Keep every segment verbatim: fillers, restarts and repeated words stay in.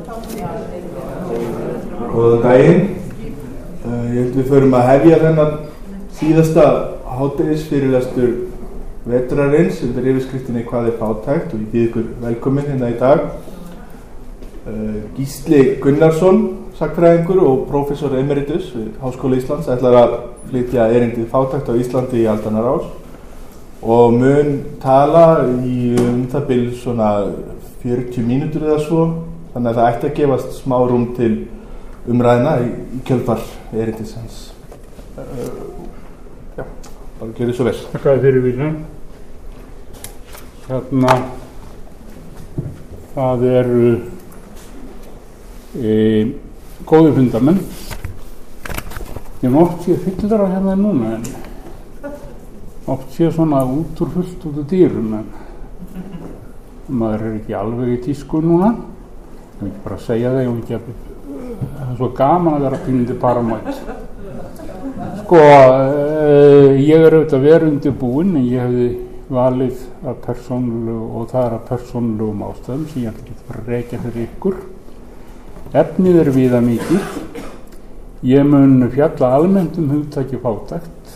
Góðan daginn. Uh, ég held við förum að hefja þennan síðasta hádegisfyrirlestur vetrarins undir yfirskriftinni Hvað er fátækt, og ég býð ykkur velkomin hérna í dag. Uh, Gísli Gunnarsson, sagnfræðingur og prófessor emeritus við Háskóla Íslands, ætlar að flytja erindið Fátækt á Íslandi í aldanna rás og mun tala í um það bil svona fjörutíu mínútur eða svo, þannig að það ætti að gefast smá rúm til umræðina í, í kjölfar erindis hans. Uh, já, bara gjörðu svo vel. Takk fyrir Vilhelm. Hérna, það eru e, góði fundamenn. Ég má oft sé fyllir á hérna núna, en oft sé svona út úr fullt út úr dýrum, en maður er ekki alveg í tísku núna. Ég vil ekki bara segja það, ég vil ekki að það er svo gaman að vera pínandi paramætt. Sko, e, ég er auðvitað verið undirbúinn, en ég hefði valið að persónulegu, og það er að persónulegum ástæðum sem ég ætla ekki að fara að rekja fyrir ykkur. Efnið er víða mikið. Ég mun fjalla almennt um hugtakið fátækt,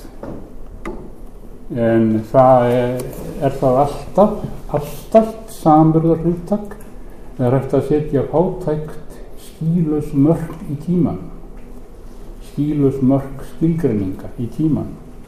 en það er, er það alltaf, alltaf samanburðarhugtak. Það er hægt að setja fátækt skýlaus mörk í tíman, skýlaus mörk skilgreininga í tíman.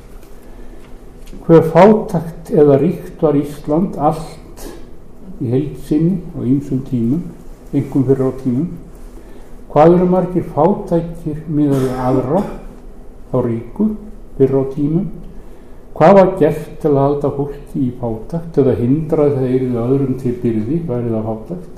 Hve fátækt eða ríkt var Ísland allt í heild sinni og ýmsum tímum, einkum fyrir á tímum. Hvað eru margir fátækir miðað við aðra, þá ríku, fyrir á tímum? Hvað var gert til að halda fólki í fátækt eða hindra þegar það yrði öðrum til byrði, væri það fátækt?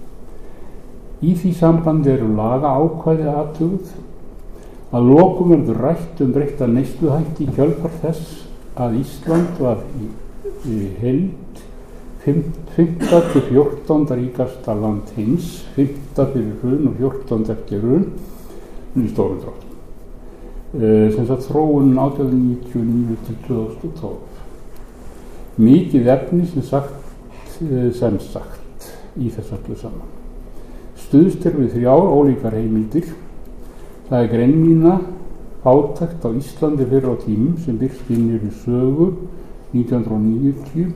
Í því sambandi eru laga ákvæði athuguð. Að lokum verður rætt um breytta neysluhætti í kjölfar þess að Ísland var í, í heild fimmta til fjórtánda ríkasta land heims, fimmta fyrir hrun og fjórtánda eftir hrun, í stórum dráttum. E, sem sagt þróun átján hundruð níutíu og níu til tvö þúsund og tólf. Mikið efni sem sagt, sem sagt í þess öllu saman. Stuðst er við þrjár ólíkar heimildir. Það er greinlína Fátækt á Íslandi fyrir á tímum sem birst inn í sögu nítján hundruð níutíu.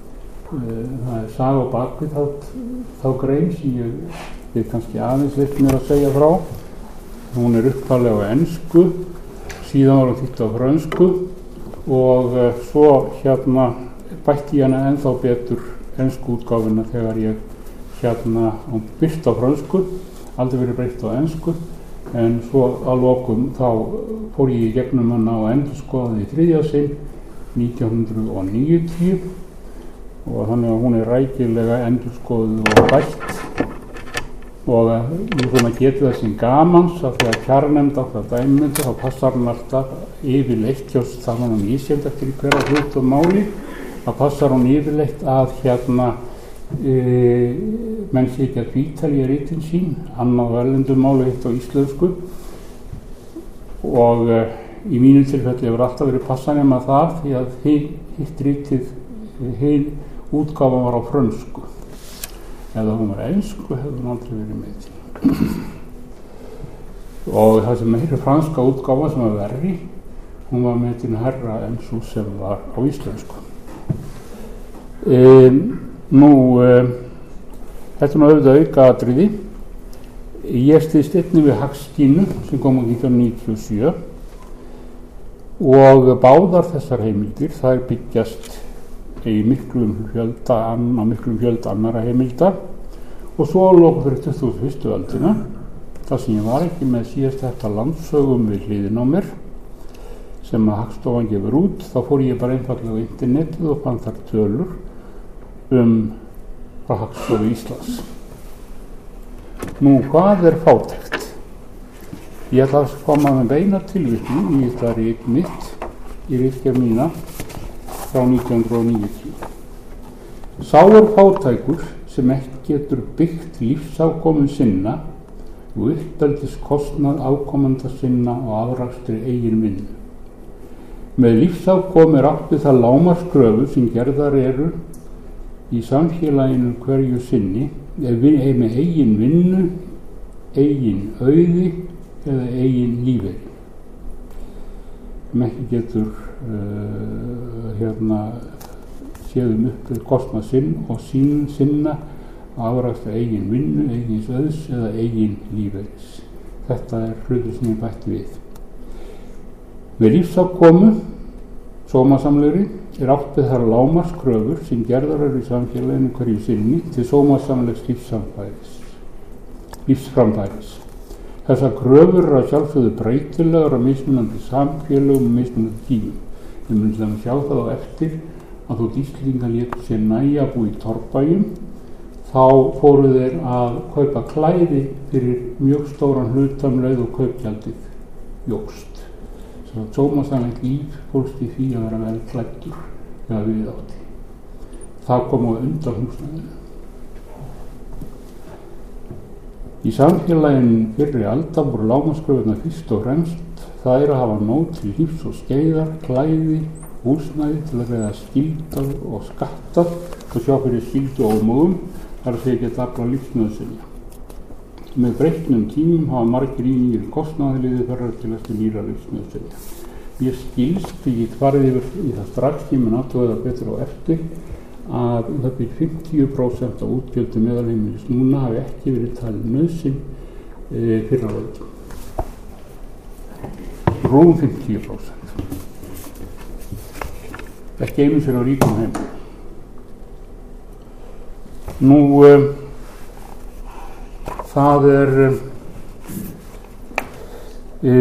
Það er saga á bakvið þá, þá grein sem ég vil kannski aðeins veit mér að segja frá. Hún er upphaflega á ensku, síðan var hún þýtt á frönsku og uh, svo hérna bætti ég hana ennþá betur ensku útgáfuna þegar ég hérna hún birt á frönsku, aldrei verið breytt á ensku, en svo að lokum þá fór ég í gegnum hana og endurskoðaði í þriðja sinn nítján hundruð níutíu og þannig að hún er rækilega endurskoðuð og bætt og ég svona geti það sem gamans að því að kjarnefnd átt að dæmynda þá passar hann alltaf yfirleitt hjá þannig að mísjönd eftir hverja hlut og máli, þá passar hann yfirleitt að hérna E, menn sé ekki að tvítalja rítin sín, annað erlendum máli hitt á íslensku og e, í mínu tilfelli hefur alltaf verið passanum að það því að hitt rítið, heil útgáfa var á frönsku. Eða hún var ensku, hefur hún aldrei verið með. Og það sem er franska útgáfa sem var verri, hún var með til herra en svo sem var á íslensku. Um, Nú, um, þetta er nú auðvitað auka atriði. Ég styðst einnig við Hagskínu sem kom á nítján hundruð níutíu og sjö og báðar þessar heimildir, þær byggjast í miklum fjölda, á miklum fjölda annara heimilda og svo lokum fyrir tuttugustu og fyrstu öldina, þar sem ég var ekki með síðast þetta landsögum við hliðin á mér sem að Hagstofan gefur út, þá fór ég bara einfallega á internetið og fann þar tölur um frá Hagstofu Íslands. Nú, hvað er fátækt? Ég ætla að koma með beina tilvitnun í þetta rit mitt, í ritgerð mína frá nítján hundruð níutíu. Sá er fátækur sem ekki getur byggt lífsafkomu sinna og uppeldiskostnað afkomenda sinna og afrakstri eigin vinnu. Með lífsafkomu er átt við það lágmarkskröfur sem gerðar eru í samfélaginu hverju sinni ef við með eigin vinnu eigin auði eða eigin lífeyri. Sem ekki getur uh, hérna séðum upp kostnað sinn og sín, sinna að afraksta eigin vinnu, eigin auðs eða eigin lífeyris. Þetta er hlutur sem ég bætti við. Með lífsafkomu, sómasamlegri, er átt við þar lágmarkskröfur sem gerðar eru í samfélaginu hverju sinni til sómasamlegs lífsframfæris. lífsframfæris. Þessar kröfur eru að sjálfsögðu breytilegar á mismunandi samfélögum og mismunandi tímum. Við munum til að sjá það á eftir að þótt Íslendingar létu sér nægja að búa í torfbæjum, þá fóru þeir að kaupa klæði fyrir mjög stóran hluta um leið og kaupgjaldið jókst. Svo sómasamlegt líf fólst í því að vera vel klæddur eða viðátti. Það kom á undan húsnæðinu. Í samfélaginu fyrri alda voru lágmarkskröfurnar fyrst og fremst það er að hafa nóg til lífs og skeiðar, klæði, húsnæði til að greiða skyldur og skattar og sjá fyrir skyldu ómögum þar að segja geta afla lífsnauðsynja. Með breytnum tímum hafa margir nýir kostnaðarliðir ferðar til að nýra lífsnauðsynja. Ég skilst, ég get farið yfir í það strax, ég mun athuga það betur á eftir, að um það byrjum fimmtíu prósent af útgjöldum meðalheimilis núna hafi ekki verið talið nauðsyn e, fyrir á öldum. Rúm fimmtíu prósent. Ekki einu sér á ríkum heim. Nú, e, það er e,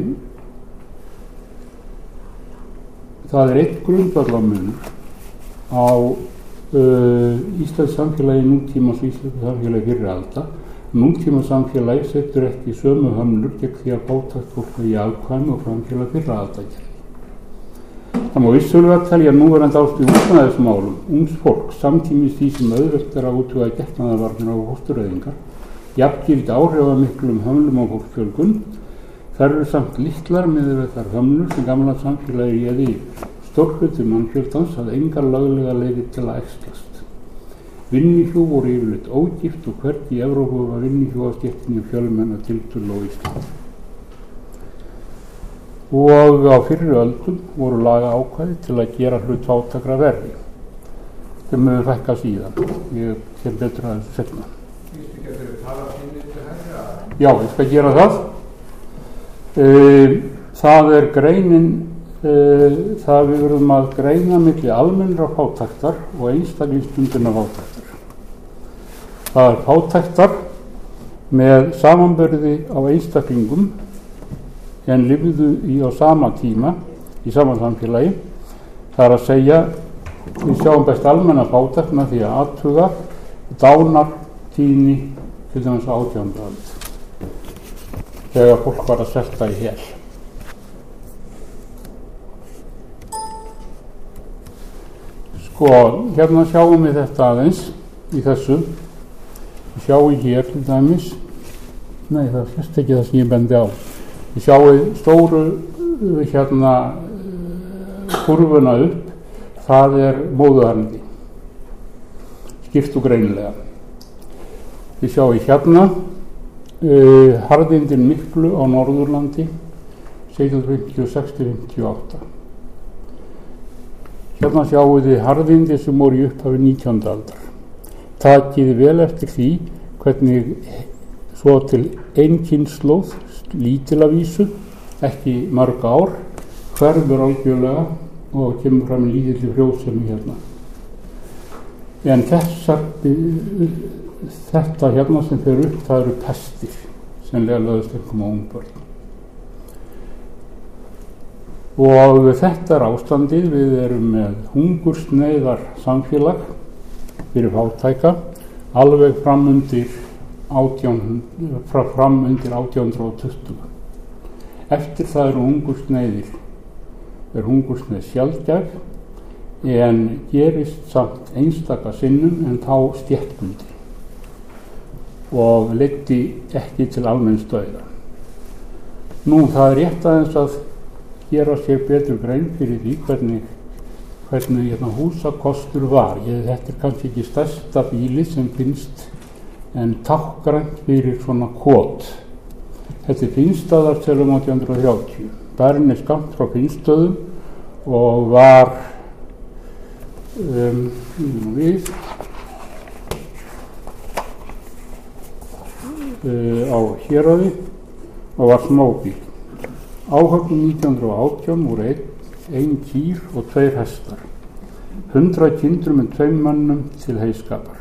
það er einn grundvallarmunur á uh, Íslands samfélagi nútíma og Íslands samfélagi fyrri alda. Nútíma samfélagi setur ekki sömu hömlur gegn því að fátækt fólk í afkvæmi og framfélag fyrri alda gerði. Það má vissulega telja núverandi ástæðu húsnæðismálum ungs fólk samtímis því sem auðvelt er að útvega getnaðarvarnir og fóstureyðingar, jafngilt áhrifamiklum hömlum á fólksfjölgun. Þær eru samt litlar miðað við þær hömlur sem gamla samfélagi réði yfir. Stórhluti mannfjöldans hafði engar löglega leiðir til að æxlast. Vinnihjú voru yfirleitt ógift og hvergi í Evrópu var vinnihjúastéttinni fjölmenna tiltölu á Íslandi. Og á fyrri öldum voru laga ákvæði til að gera hlut fátækra verri. Þeim hefur fækkað síðan. Ég kem betur að þessu seinna. Já, ég skal gera það. Það er greinin, það við verðum að greina milli almennra fátæktar og einstaklingsbundinna fátæktar. Það er fátæktar með samanburði á einstaklingum en lifðu í á sama tíma í sama samfélagi. Það er að segja, við sjáum best almenna fátækt með því að athuga dánartíðni til dæmis á átjándu öld. Þegar fólk var að svelta í hel. Sko, hérna sjáum við þetta aðeins í þessu. Við sjáum hér til dæmis, nei það sést ekki það sem ég bendi á. Við sjáum stóru hérna kurvuna upp, það er móðuharðindi. Skipt og greinilega. Við sjáum hérna Uh, harðindin miklu á Norðurlandi sautján fimmtíu og sex til fimmtíu og átta. Hérna sjáum við harðindi sem voru í upphafi nítjándu aldar. Takið vel eftir því hvernig svo til ein kynslóð, lítil að vísu, ekki mörg ár, hverfur algjörlega og kemur fram í lítilli frjósemi hérna. En þessar Þetta hérna sem fer upp, það eru pestir sem lögðust einhverjum á ungbörn. Og þetta er ástandið, við erum með hungursneyðar samfélag fyrir fátæka, alveg fram undir átján, fram undir átján hundruð tuttugu. Eftir það eru hungursneyðir, er hungursneið sjaldgæf, en gerist samt einstaka sinnum en þá stéttbundi. Og leiddi ekki til almenns dauða. Nú, það er rétt aðeins að gera sér betur grein fyrir því hvernig, hvernig hérna, húsakostur var. Ég, þetta er kannski ekki stærsta bíli sem finnst en tákgrænt fyrir svona kot. Þetta er Finnstaðarselum átján hundruð þrjátíu. Bærinn er skammt frá Finnstöðum og var um, við uh, á Héraði og var smábíl. Áhöfnin nítján hundruð og átján voru ein, ein kýr og tveir hestar. Hundrað kindur með tveim mönnum til heyskapar.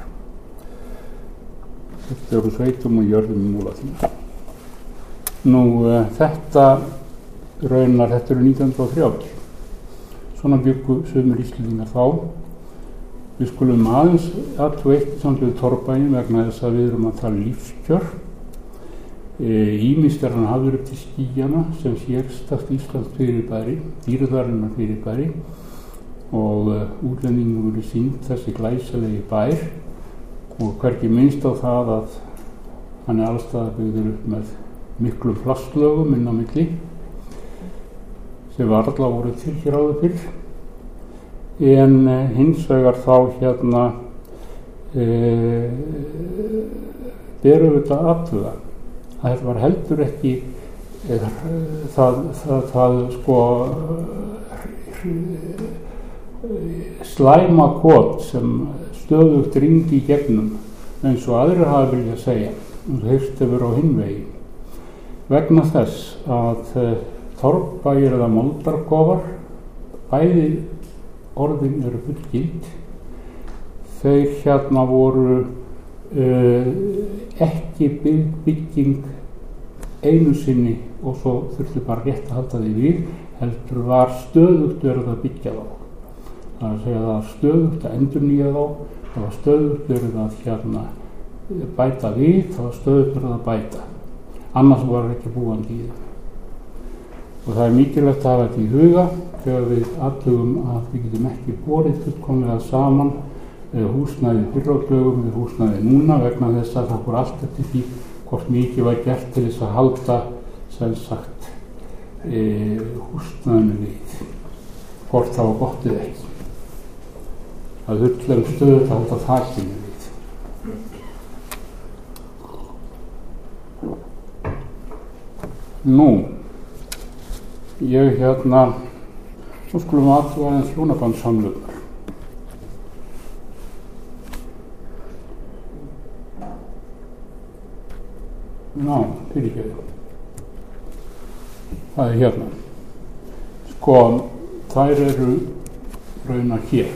Þetta eru sveitum og jörðum í Múlaþingi. Nú uh, þetta raunar, þetta eru nítján hundruð og þrjátíu. Svona byggu sumir Íslendingar þá. Við skulum aðeins athuga eitt samt við torfbæinn vegna þess að við erum að tala lífskjör. Ýmist er hann hafður upp til skýjana sem sérstakt Íslands fyrirbæri, dýrðarinnar fyrirbæri og uh, útlendingum eru sýnt þessi glæsilegi bær og hvergi minnst á það að hann er allstaðar byggður upp með miklum plastlögum inn á milli sem varla voru til hér áður fyrr. En uh, hins vegar þá hérna uh, berum við þetta aðtuga að þetta var heldur ekki eða, það, það, það sko slæma kot sem stöðugt ringdi í gegnum eins og aðrir hafa viljað segja og heyrst hefur á hinn vegi vegna þess að uh, torfbæir eða moldarkofar bæði orðin eru fullgild. Þeir hérna voru Uh, ekki bygg, bygging einu sinni og svo þurfti bara rétt að halda því við, heldur var stöðugt verið að byggja þá. Það er að segja að það var stöðugt að endurnýja þá, það var stöðugt verið að hérna, bæta við, það var stöðugt verið að bæta. Annars var ekki búandi í það. Og það er mikilvægt að hafa þetta í huga þegar við athugum að við getum ekki borið fullkomlega saman húsnæði fyrráttlögum við húsnæði núna vegna þess að það fór allt eftir því hvort mikið var gert til þess að halda sem sagt e, húsnæðinu við hvort það var gott eða ekki að hullegum stöðu að halda þakinu við. Nú ég hérna svo skulum aðtúa aðeins hjónabandssamlögnar. Ná, fyrirgefðu. Það er hérna. Sko, þær eru raunar hér.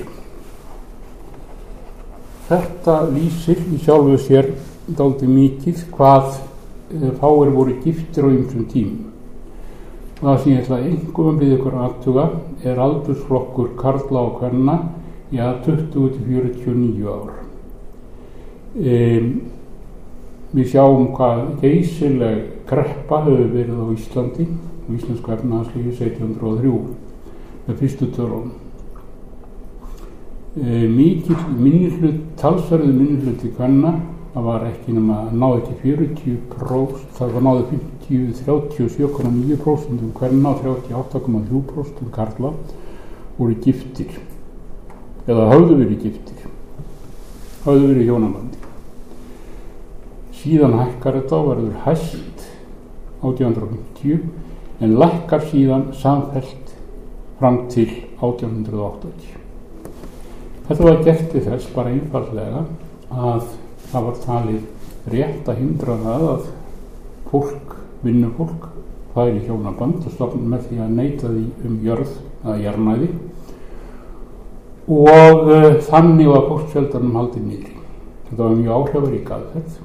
Þetta lýsir í sjálfu sér dálítið mikið hvað fáir voru giftir á ýmsum tímum. Það sem ég ætla einkum að biðja ykkur aðtuga er aldursflokkur karla og kvenna í að tuttugu til fjörutíu og níu ár. Um, Við sjáum hvað geysileg kreppa hefur verið á Íslandi og íslensku efnahagslífi sautján hundruð og þrjú með fyrstu tölunum. E, mikil minnihlut, talsverður minnihluti kvenna, það var ekki nema að náði ekki fjörutíu prósent, það var náði fimmtíu, þrjátíu og sjö komma níu prósent kvenna og þrjátíu og átta komma þrjú prósent karla voru giftir eða höfðu verið giftir, höfðu verið hjónabandi. Síðan hækkar þetta og verður hæst átján hundruð og fimmtíu en lækkar síðan samfellt fram til átján hundruð og áttatíu. Þetta var gert til þess bara einfaldlega að það var talið rétt að hindra það að fólk, vinnufólk, færi hjónaband og stofna með því að neita því um jörð eða jarðnæði og uh, þannig var fólksfjöldanum haldið niðri. Þetta var mjög áhrifarík aðferð.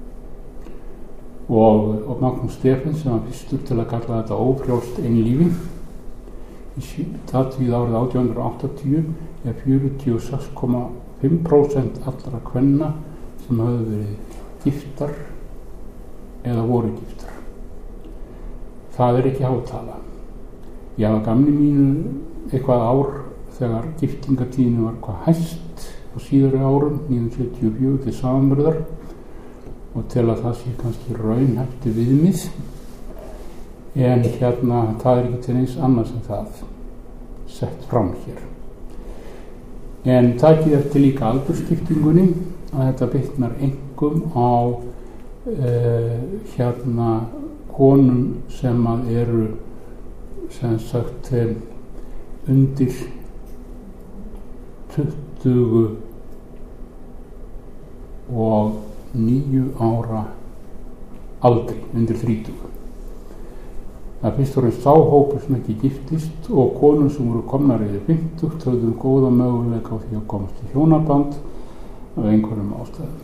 Og, og Magnús Stefáns sem var fyrstur til að kalla þetta ófrjálst einlífi í það árið átján hundruð og áttatíu er fjörutíu og sex komma fimm prósent allra kvenna sem höfðu verið giftar eða voru giftar. Það er ekki hátala. Ég hafa gamni mínu eitthvað ár þegar giftingatíðinu var hvað hæst á síðari árum nítján hundruð sjötíu og fjögur til samanburðar og til að það sé kannski raunhæfti viðmið en hérna það er ekki til eins annars en það sett fram hér. En takið eftir líka aldursskiptingunni að þetta bitnar einkum mörkum á uh, hérna konum sem að eru sem sagt um, undir tuttugu og níu ára aldri, undir þrítugu. Það er fyrst og fremst sá hópur sem ekki giftist og konur sem voru komnar yfir fimmtugt höfðu góða möguleika á því að komast í hjónaband af einhverjum ástæðum.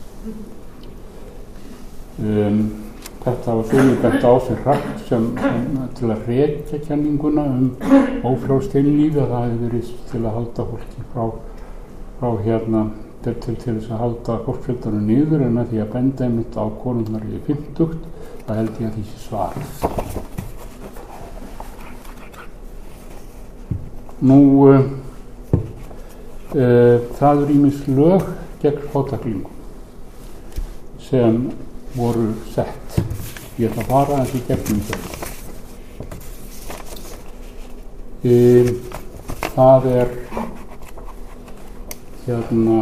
Um, þetta var sögur bætt á sig hratt sem, sem til að rekja kenninguna um ófrjálst einlífi, að það hefði verið til að halda fólki frá, frá hérna til, til, til þess að halda fólksfjöldanum niður, en með því að benda einmitt á konurnar yfir fimmtugt, það held ég að því sé svarið. Nú, uh, uh, það eru ýmis lög gegn fátæklingum sem voru sett. Ég ætla að fara aðeins í gegnum þau. Um, það er hérna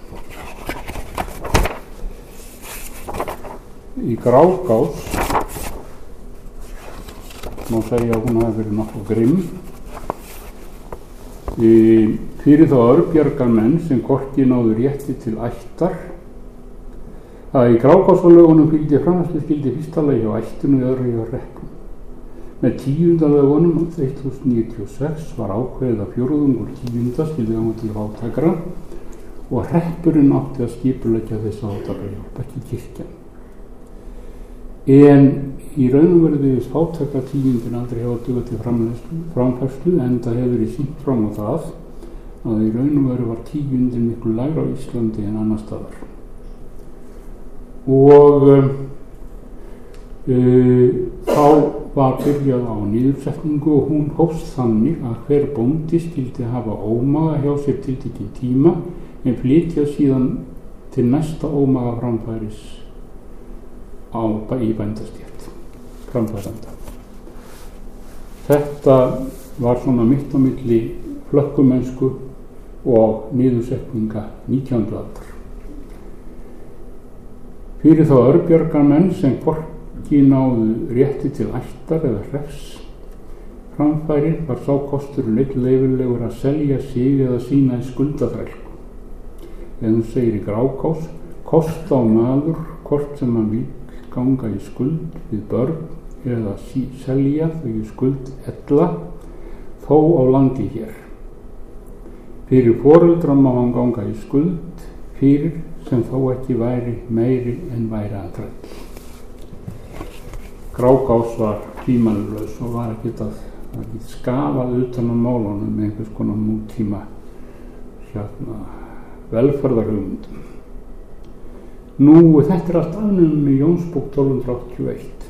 í Grágás, má segja að hún hafi verið nokkuð grimm. Um, fyrir þá örbjargarmenn sem hvorki náðu rétti til ættar, að í Grágásarlögunum fylgdi framfærsluskyldi fyrsta lagi hjá ættinu og öðru hjá hreppnum. Með tíundalögunum þúsund níutíu og sex var ákveðið að fjórðungur tíunda skyldi ganga til fátækra og hreppurinn átti að skipuleggja þessa fátækrahjálp, ekki kirkjan. En í raun og veru virðist fátækra tíundin aldrei hafa dugað til framfærslu, enda hefur verið sýnt fram á það að í raun og veru var tíundin miklu lægra á Íslandi en annars staðar. Og uh, uh, þá var byrjað á niðursetningu og hún hófst þannig að hver bóndi skyldi hafa ómaga hjá sér tiltekinn tíma en flytja síðan til næsta ómaga framfæris á, í bændastétt, framfæranda. Þetta var svona mitt á milli flökkumennsku og niðursetninga nítjándu aldar. Fyrir þá örbjargarmenn sem hvorki náðu rétti til ættar eða hreps framfæri var sá kostur leitt leyfilegur að selja sig eða sína í skuldaþrælku. En hún segir í Grágás, kost á maður hvort sem hann vil ganga í skuld við börn eða sí, selja þau í skuld ella þó á landi hér. Fyrir foreldra má hann ganga í skuld fyrir sem þó ekki væri meiri en væri að þræll. Grágás var tímanlaus og var ekkert að, að skafað utan á málunum með einhvers konar nútíma hérna, velferðarhugmyndum. Nú, þetta er allt afnumið með Jónsbók tólf hundruð áttatíu og eitt.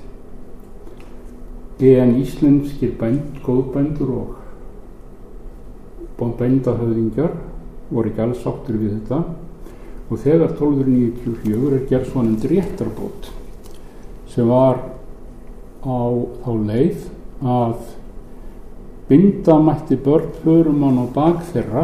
En íslenskir bænd, góðbændur og bændahöfðingjar voru ekki alls sáttir við þetta. Og þegar tólf hundruð níutíu og fjögur er gerð svonefnd réttarbót sem var á þá leið að binda mætti börn förumann á bak þeirra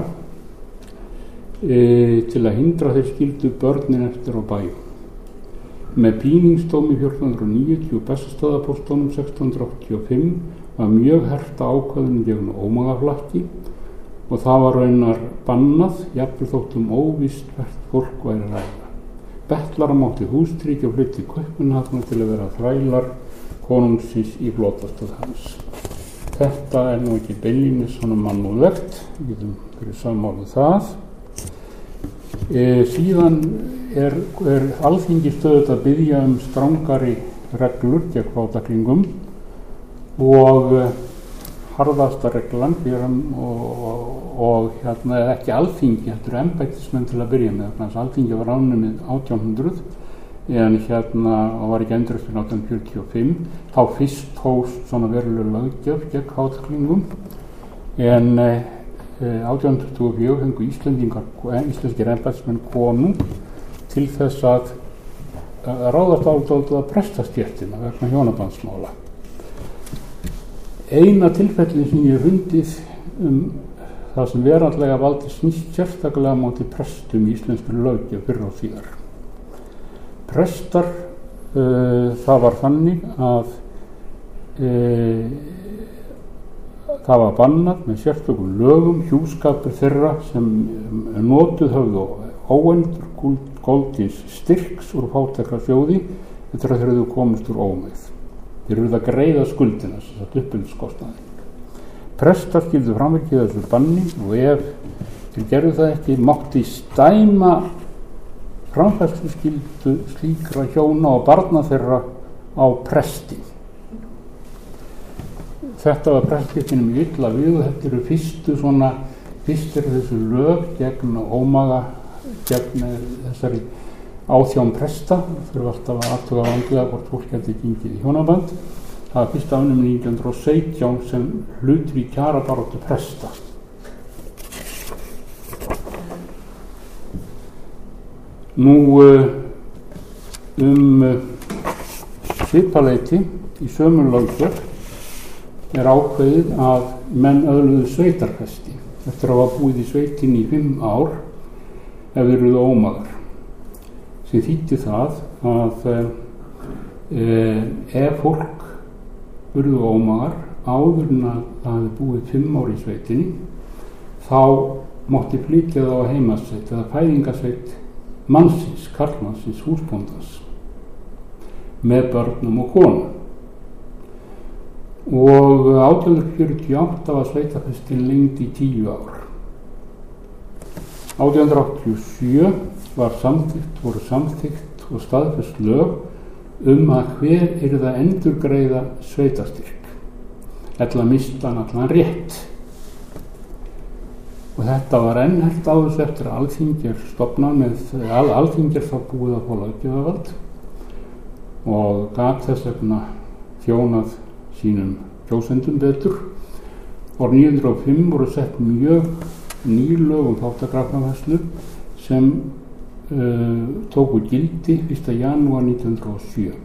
e, til að hindra þeir skildu börnin eftir á bæjum. Með píningsdómi fjórtán hundruð níutíu og Bessastaðapóstónum sextán hundruð áttatíu og fimm var mjög herta ákvæðinu gegn ómagaflakki og það var raunar bannað, jafnvel þóttum óvíst hvert fólk væri að ræða. Bettlara mátti hústryggja og flutti Kaupmannahafnar til að vera þrælar konungsins í flotastöð hans. Þetta er nú ekki beinlínis svona mannúðlegt, við getum fyrir sammála það. E, síðan er, er Alþingi stöðugt að biðja um strangari reglur gegn fátæklingum og harðasta reglan fyrir hann og, og, og hérna er ekki Alþingi, þetta eru embættismenn til að byrja með, þannig að Alþingi var afnumið átján hundruð en hérna og var ekki endurist fyrir átján hundruð fjörutíu og fimm, þá fyrst hófst svona veruleg löggjöf gegn fátæklingum en eh, átján hundruð tuttugu og fjögur fengu Íslendingar, íslenskir embættismenn konung til þess að, að ráðast áldáldu að prestastéttina vegna hjónabandsmála. Eina tilfelli sem ég hef fundið um það sem veraldlega valdi snýst sérstaklega á móti prestum í íslenskri löggjöf fyrr og síðar. Prestar, uh, það var þannig að uh, það var bannað með sérstökum lögum hjúskapur þeirra sem notuð höfðu óendur góldins styrks úr fátækrasjóði eftir að þeir höfðu komist úr ómegð. Þeir höfðu að greiða skuldina, þess að uppbyggingskostnaði. Prestar skyldu framvikið þessu banni og ef þeir gerðu það ekki mátti stæma framfærslu skyldu slíkra hjóna og barna þeirra á presti. Þetta var prestkirkjunum í illa við og þetta eru fyrstu svona, fyrst eru þessu lög gegn ómaga, gegn þessari áþján presta, þurfa alltaf að athuga vandlega hvort fólk geti gengið í hjónaband. Það var fyrst afnum nítján hundruð og sautján sem hlutur í kjarabaráttu presta. Nú um svipaleyti í sömu löggjöf er ákveðið að menn öðluðu sveitarfesti eftir að hafa búið í sveitinni í fimm ár ef þeir eruðu ómagar, sem þýddi það að e, ef fólk urðu ómagar áður en að það hefði búið fimm ár í sveitinni þá mátti flytja það á heimasveit eða fæðingasveit mannsins, karlmannsins, húsbóndans með börnum og konum. Og átján hundruð fjörutíu og átta var sveitarfestin lengd í tíu ár. átján hundruð áttatíu og sjö var samþykkt, voru samþykkt og staðfest lög um að hver yrði að endurgreiða sveitarstyrk, ella mista hann allan rétt. Og þetta var enn hert á þessu eftir að Alþingi er stofnað með, al, Alþingi er þá búið að fá löggjöfavald og gat þess vegna þjónað sínum kjósendum betur. Árið níu hundruð og fimm voru sett mjög ný lög um fátækrafnarfærslu sem uh, tóku gildi fyrsta janúar nítján hundruð og sjö.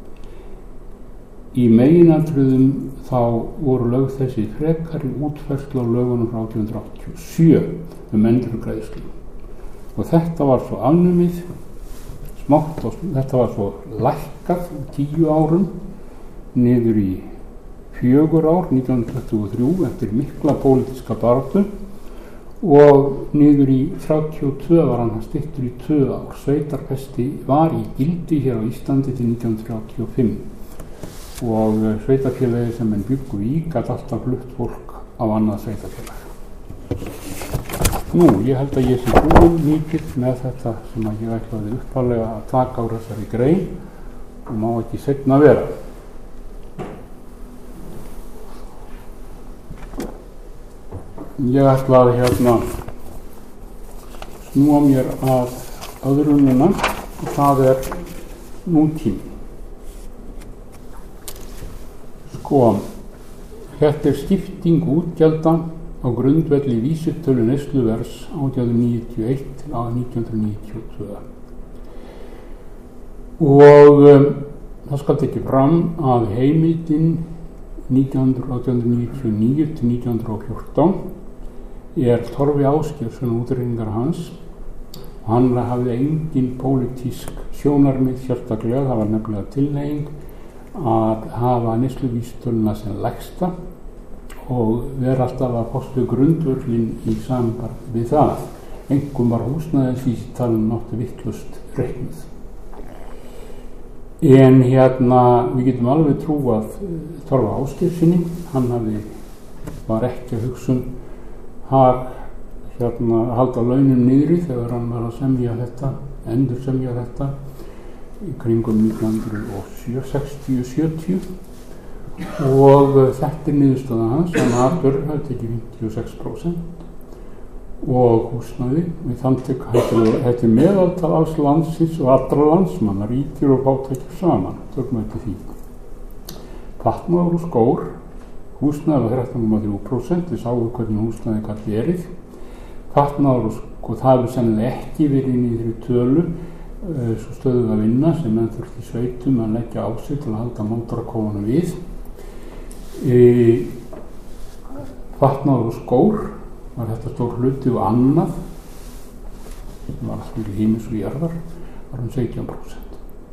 Í meginatriðum þá voru lög þessi frekari útfærslu á lögunum frá átján hundruð áttatíu og sjö um endurgreiðslu. Og þetta var svo afnumið smátt og þetta var svo lækkað tíu árum niður í fjögur ár nítján hundruð tuttugu og þrjú eftir mikla pólitíska baráttu og niður í þrjátíu og tvö var hann styttur í tvö ár. Sveitarfesti var í gildi hér á Íslandi til nítján hundruð þrjátíu og fimm og sveitarfélagi sem menn bjuggu í gat alltaf flutt fólk á annað sveitarfélag. Nú, ég held að ég sé búinn mikið með þetta sem að ég ætlaði upphaflega að taka á þessari grein og má ekki seinna vera. Ég ætla að hérna snúa mér að öðru núna og það er nútími. Sko, þetta er skipting útgjalda á grundvelli vísitölu neysluverðs átján hundruð níutíu og eitt til nítján hundruð níutíu og tvö. Og um, það skal tekið fram að heimildin átján hundruð níutíu og níu til nítján hundruð og fjórtán er Torfi Ásgeirsson útreikningar hans. Hann hafði engin pólitísk sjónarmið sérstaklega, það var nefnilega tilhneiging að hafa neysluvísitöluna sem lægsta og vera alltaf að fást við grundvöllin í samband við það. Einkum var húsnæðisvísitalan náttúrulega vitlaust reiknuð. En hérna, við getum alveg trúað Torfa Ásgeirssyni, hann hafði, var ekki að hugsa um hag, hérna, að halda launum niðri þegar hann var að semja þetta, endur semja þetta í kringum nítján hundruð sextíu til sjötíu og þetta er niðurstaða hans, hann aðbörð hafði tekið fimmtíu og sex prósent og húsnæði við þannig að þetta er meðaltal alls landsins og allra landsmanna, ríkir og fátækir saman, tökum við til því. Fatnaður og skór, húsnæði var þrettán komma þrjú prósent, við sáum hvernig húsnæði gat verið. Fatnaður og skór, það hefur sennilega ekki verið inn í þeirri tölu, uh, svo stöðuð að vinna sem menn þurfti í sveitum að leggja á sig til að halda moldarakófanum við. E, fatnaður og skór var þetta stór hluti og annað sem var allt mjög hímis og jarðar var um sautján prósent.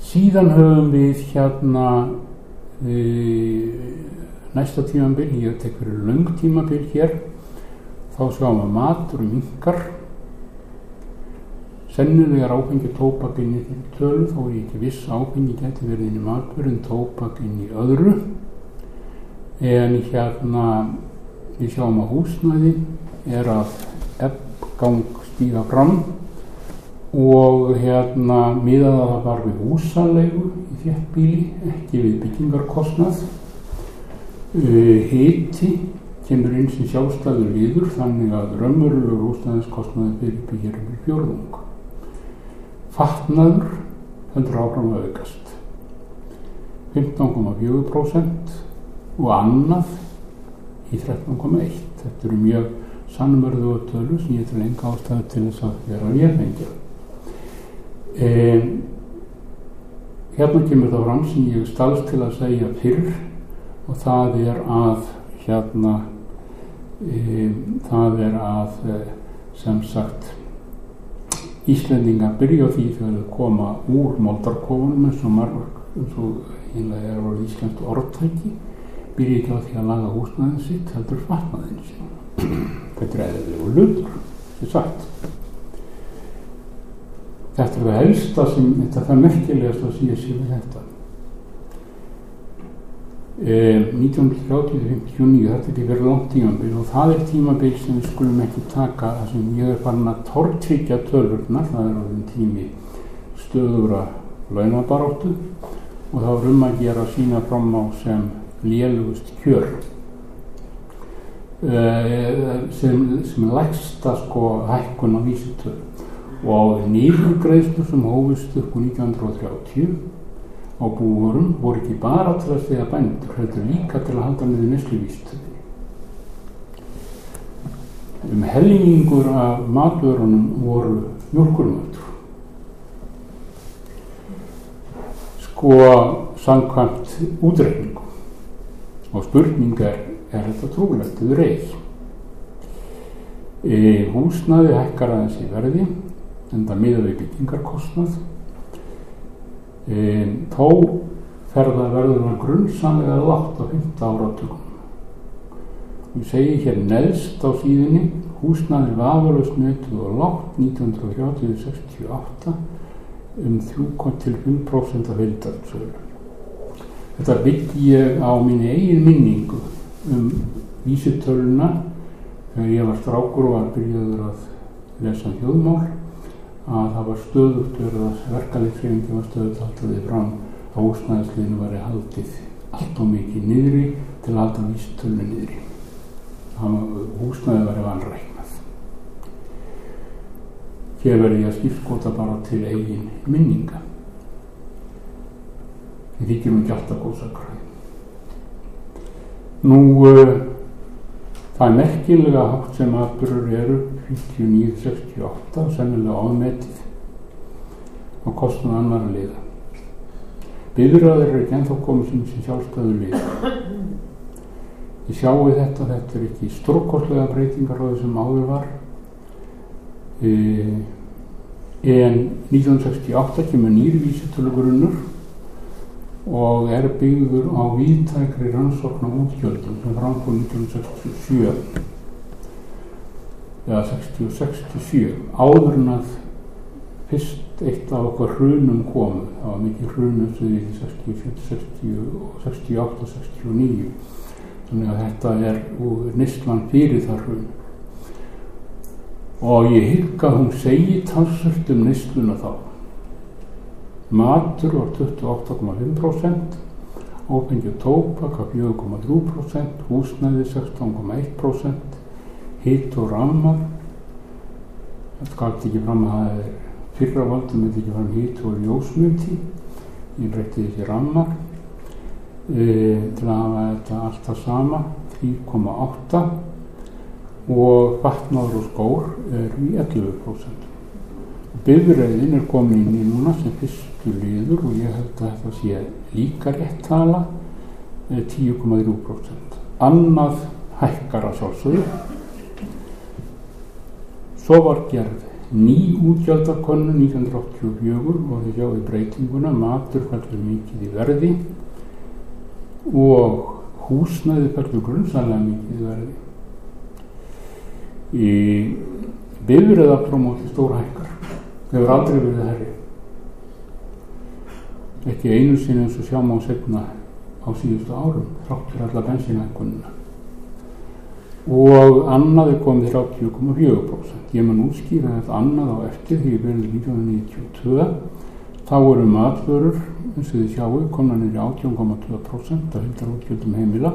Síðan höfum við hérna e, næsta tímabil, ég tek fyrir löng tímabil hér, þá sjáum við matur og minnkar. Sennilega er áfengi og tóbak inn í þeim tölu, þó er ég ekki viss áfengi geti verið inn í matur en tóbak inn í öðru. En hérna við sjáum að húsnæði er að ebbgang stíga fram og hérna miðað að það var við húsaleigu í þéttbýli, ekki við byggingarkostnað. Uh, hiti kemur inn sem sjálfstæður liður þannig að raunverulegur húsnæðiskostnaður fyrir byggir um fjórðung. Fatnaður heldur áfram að aukast fimmtán komma fjögur prósent og annað í þrettán komma eitt. Þetta eru mjög sannmörðugar tölur sem ég til enga ástæðu til þess að vera vélfengja. Eh, hérna kemur það fram sem ég stalst til að segja fyrr og það er að hérna e, það er að e, sem sagt Íslendingar byrja á því þegar þau koma úr moldarkofunum eins og marg eins og einlega er orðið íslenskt orðtæki, byrja ekki á því að laga húsnæðin sitt heldur fatnaðin sín. Þetta er eðlilegur hlutur, sem sagt. Þetta er það helsta sem, þetta er það merkilegasta sem ég sé við þetta. Eh, nítján hundruð þrjátíu til fimmtíu og níu, þetta er ekki verið langt tímabil og það er tímabil sem við skulum ekki taka þar sem ég er farin að tortryggja tölurnar, það er orðinn tími stöðugra launabaráttu og það var um að gera sína fram á sem lélugust kjör eh, sem, sem lægsta sko hækkun á vísitölu og niðurgreiðslur sem hófust upp úr nítján hundruð þrjátíu á búvörum voru ekki bara til að stiga bændur, heldur líka til að halda niður neysluvísitölu. Um helmingur af matvörunum voru mjólkurmatur. Sko samkvæmt útreikningum. Og spurning er, er þetta trúlegt eður ei? E, húsnæði hækkar aðeins í verði, enda miðað við byggingarkostnað. E, þó fer það verður að grunnsamlega lágt á fimmta áratugum. Við segjum hér neðst á síðunni húsnæði vafalaust metið og lágt nítján hundruð þrjátíu til sextíu og átta um þrjú komma fimm prósent af heildarsölu. Þetta byggi ég á minni eigin minningu um vísitöluna þegar ég var strákur og var byrjaður að lesa þjóðmál að það var stöðugt verið að verkalýðshreyfingin var stöðugt haldaði fram að húsnæðisliðinu væri haldið allt og mikið niðri til að halda vísitölu niðri. Húsnæði væri vanreiknað. Hér verði ég að skipskota bara til eigin minninga. Ég þykir nú ekki alltaf góðsakræði. Nú, uh, það er merkilega hátt sem atburður eru fimmtíu og níu til sextíu og átta og sennilega ofmetið á kostnað annarra liða. Bifreiðar eru ekki ennþá komið sem sem sjálfstæðu liða. Ég sjáu þetta, þetta er ekki stórkostlega breytingar á þessum áður var. E, en nítján hundruð sextíu og átta kemur nýr vísitölugrunnur og er byggður á víðtækri rannsókn á útgjöldum sem framkom nítján hundruð sextíu og sjö eða sextíu og sex til sjö áður en að fyrst eitt af okkar hrunum komu. Það var mikið hrunum sem í sextíu og sjö til sextíu og sextíu og átta og sextíu og níu, þannig að þetta er neyslan fyrir það hrun og ég hygg að hún segi talsvert um neysluna þá. Matur var tuttugu og átta komma fimm prósent, áfengi og tóbak var fjögur komma þrjú prósent, húsnæði sextán komma eitt prósent, hiti og rafmagn, þetta galt ekki fram að það er fyrra valdum þetta ekki fram hiti og ljósmynti, ég breytti þessi rafmagn e, til að hafa þetta alltaf sama, þrjú komma átta og fatnaður og skór er í ellefu prósent. Bifreiðin er komin inn í núna sem fyrstu liður og ég held að þetta sé líka rétt tala, tíu komma þrjú prósent. Annað hækkar að sjálfsögðu. Svo var gerð ný útgjaldakönnun nítján hundruð áttatíu og fjögur og þið sjáum breytinguna, matur fellur mikið í verði og húsnæði fellur grunsamlega mikið í verði. Í bifreið aftur á móti stórhækkar, hefur aldrei verið hærri. Ekki einu sinni eins og sjá má seinna á síðustu árum, þrátt fyrir alla bensínhækkunina. Og annað er komið þrjátíu komma fjögur prósent. Ég mun útskýra þetta annað á eftir því ég verið nítján hundruð níutíu og tvö. Þá eru matvörur, eins og þið sjáu, komnar niður í átján komma tvö prósent af heildarútgjöldum heimila.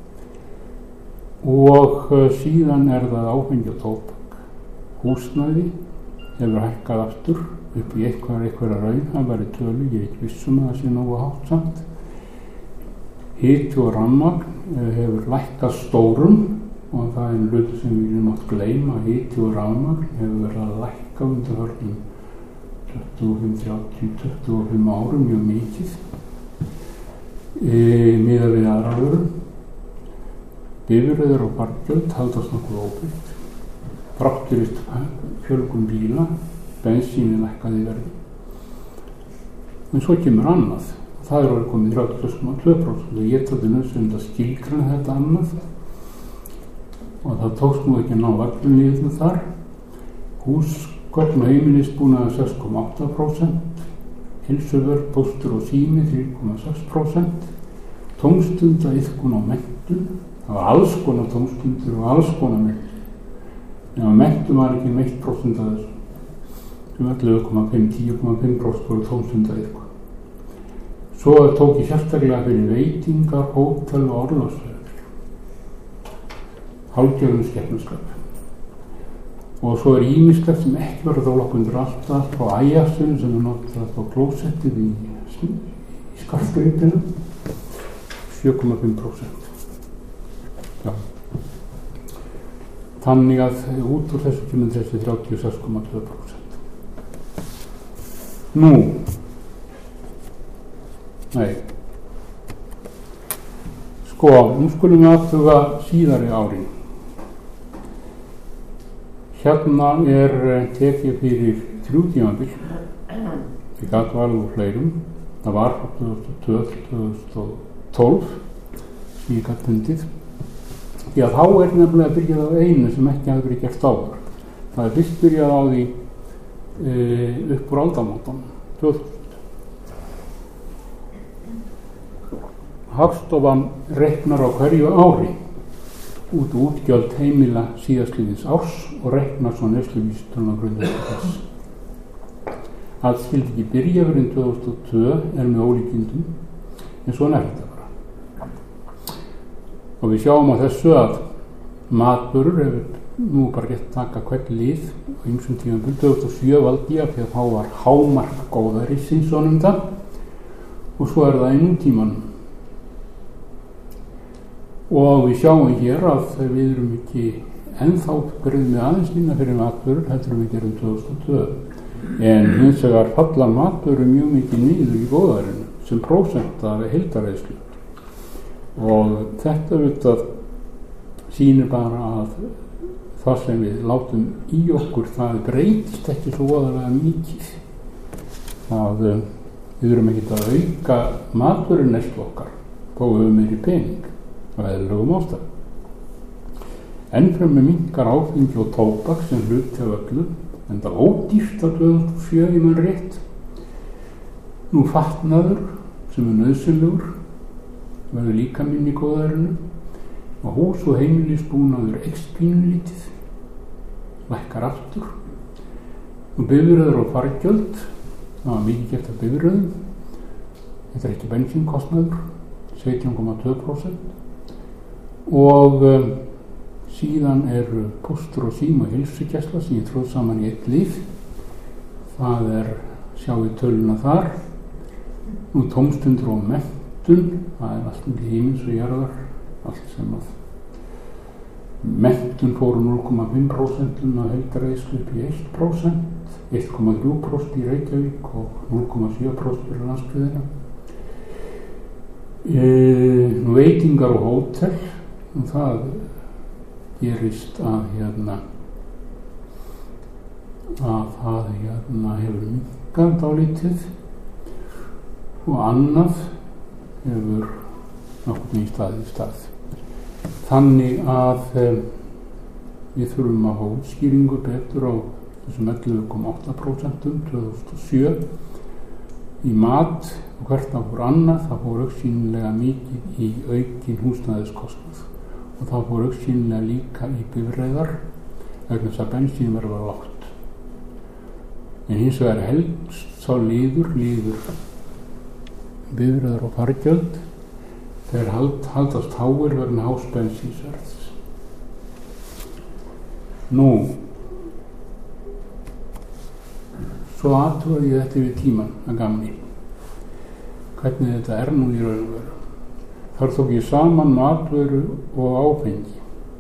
Og síðan er það áfengi og tóbak. Húsnæði hefur hækkað aftur upp í eitthvað eitthvað raun, það væri tölu, ég er ekki vissum að það sé nógu hátt samt. Hiti og rafmagn hefur lækkað stórum og það er hluti sem við viljum átt gleyma. Hiti og rafmagn hefur verið að lækka undanfarnum tuttugu og fimm, þrjátíu, tuttugu og fimm árum mjög mikið e, miðað við aðrar vörur. Bifreiðar og fargjöld haldast nokkuð óbreytt. Þrátt fyrir fjölgun bíla, bensíni lækkaði í verði. En svo kemur annað. Það er orðið komið þrjátíu komma tvö prósent og ég taldi nauðsynlegt að skilgreina þetta annað og það tókst nú ekki að ná öllum liðum þar. Húsgögn og heimilisbúnaður sex komma átta prósent, heilsuvörn, póstur og sími þrjú komma sex prósent, tómstundaiðkun og menntun, það var alls konar tómstundur og alls konar menntun. En að menntun var ekki um eitt prósent af þessu, um ellefu komma fimm, tíu komma fimm prósent voru tómstundaiðkun. Svo tók ég sérstaklega fyrir veitingar, hótel og orlofsferðir, hálfgerðum skepnuskap. Og svo er ýmislegt sem ekki verður þó lokkundur alltaf frá æjarsunu sem er notað á klósettið í, í skartgripinu, sjö komma fimm prósent. Já. Þannig að út úr þessu kemur þessi þrjátíu og sex komma tvö prósent. Nú, nei, sko, nú skulum við athuga síðari árin. Hérna er tekið fyrir þrjú tímabil, ég gat valið úr fleirum, það var frá tvö þúsund og tvö til tvö þúsund og tólf sem ég gat fundið. Því að þá er nefnilega byrjað á einu sem ekki hafði verið gert áður. Það er fyrst byrjað á því e, upp úr aldamótunum, tvö þúsund. Hagstofan reiknar á hverju ári út útgjöld heimila síðastliðins árs og reiknar svo neysluvísitöluna á grundvelli þess. Það skyldi ekki byrja fyrir tvö þúsund og tvö er með ólíkindum, en svona er þetta bara. Og við sjáum á þessu að matvörur hefur nú bara gett taka hvern lið á ýmsum tímabil. tvö þúsund og sjö valdi ég því að þá var hámark góðærisins svonefnda og svo er það í nútímanum. Og við sjáum hér að við erum ekki ennþá byrjuð með aðeins minna fyrir matvörur heldur við gerum tvö þúsund og tvö. En hins vegar falla matvörur mjög mikið niður í góðærinu sem prósent af heildareyðslu. Og þetta auðvitað sýnir bara að það sem við látum í okkur, það breytist ekki svo voðalega mikið. Það við erum ekki að auka matvöruneyslu okkar þó við höfum meiri pening af eðlilegum ástæðum. Ennfremur minnkar áfengi og tóbak sem hluti af öllu, enda ódýrt á tvö þúsund og sjö í mann rétt. Nú fatnaður sem er nauðsynlegur verður líka minni í góðærinu og hús og heimilisbúnaður eykst pínulítið, lækkar aftur. Og bifreiðar og fargjöld, það var mikið gert af bifreiðum, þetta er ekki bensínkostnaður, sautján komma tvö prósent. Og um, síðan eru póstur og sími og heilsugæsla sem ég tróð saman í eitt líf. Það er, sjáum við töluna þar. Nú tómstundur og menntun, það er allt milli himins og jarðar, allt sem að menntun fóru núll komma fimm prósent af heildareyðslu upp í eitt prósent, eitt komma þrjú prósent í Reykjavík og núll komma sjö prósent fyrir landsbyggðina. E, nú veitingar og hótel, og það gerist að hérna að það hérna hefur minnkað dálítið og annað hefur nokkuð í stað í stað. Þannig að um, við þurfum að fá útskýringu betur á þessum ellefu komma átta prósent tvö þúsund og sjö í mat og hvert það fór annað. Það fór augsýnilega mikið í aukin húsnæðiskostnað og það fór augsýnilega líka í bifreiðar vegna þess að bensínverð var lágt. En hins vegar helst sá liður, liður bifreiðar og fargjöld þeir hald, haldast háir vegna hás bensínsverðs. Nú, svo athugaði ég þetta við tíman að gamni. Hvernig þetta er nú í raun og veru. Þar tók ég saman matvöru og áfengi.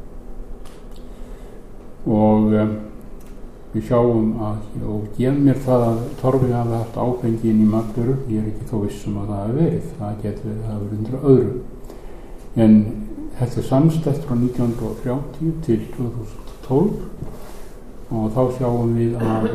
Og um, við sjáum að, og gef mér það að Torfi hafi haft áfengi inn í matvöru, ég er ekki þó vissum að það hafi verið, það getur verið að hafa verið undir öðru. En þetta er samstætt frá nítján hundruð þrjátíu til tvö þúsund og tólf og þá sjáum við að,